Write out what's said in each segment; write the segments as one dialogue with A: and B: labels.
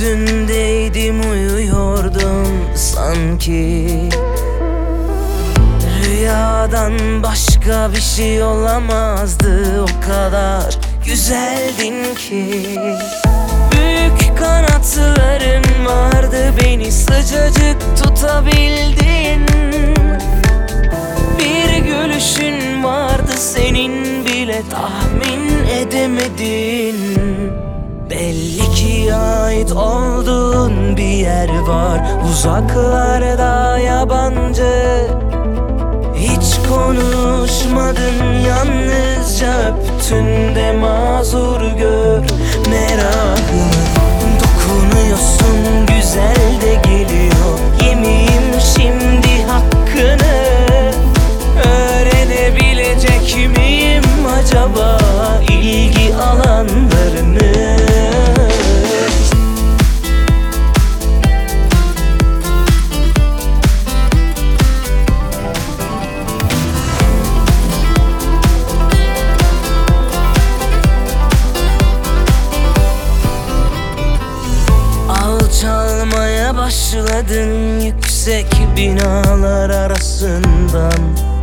A: üstündeydim, uyuyordum sanki. Rüyadan başka bir şey olamazdı, o kadar güzeldin ki. Büyük kanatların vardı, beni sıcacık tutabildin. Bir gülüşün vardı, senin bile tahmin edemedin. Belli ki ait olduğun bir yer var, uzaklarda, yabancı. Hiç konuşmadın, yalnızca öptün de mazur gör merakımı. Dokunuyorsun, güzel de geliyor, yemeyeyim şimdi hakkını. Öğrenebilecek miyim acaba ilgi alanlarını? Çalmaya başladın yüksek binalar arasından.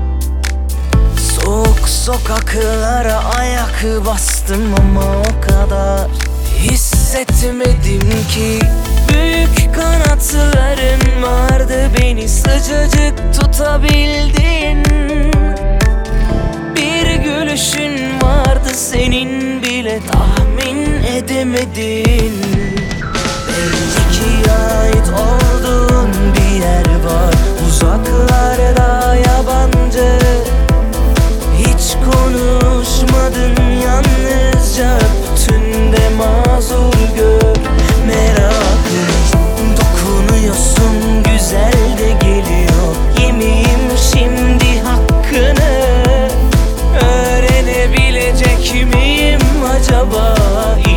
A: Soğuk sokaklara ayak bastım ama o kadar hissetmedim ki. Büyük kanatların vardı, beni sıcacık tutabildin. Bir gülüşün vardı, senin bile tahmin edemedin. Belli ki ait olduğun bir yer var, uzaklarda, yabancı. Hiç konuşmadın, yalnızca öptün de mazur gör merakım. Dokunuyorsun, güzel de geliyor, yemeyeyim şimdi hakkını. Öğrenebilecek miyim acaba